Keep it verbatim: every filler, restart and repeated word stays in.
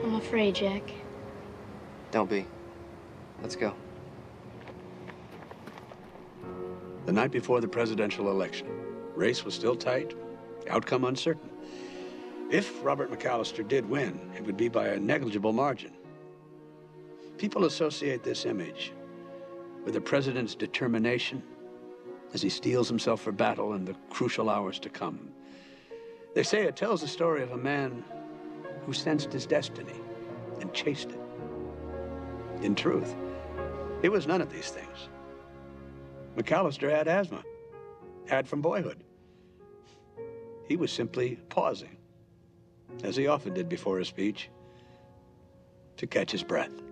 I'm afraid, Jack. Don't be. Let's go. The night before the presidential election, race was still tight, outcome uncertain. If Robert McAllister did win, it would be by a negligible margin. People associate this image with the president's determination as he steels himself for battle in the crucial hours to come. They say it tells the story of a man who sensed his destiny and chased it. In truth, it was none of these things. McAllister had asthma, had from boyhood. He was simply pausing, as he often did before a speech, to catch his breath.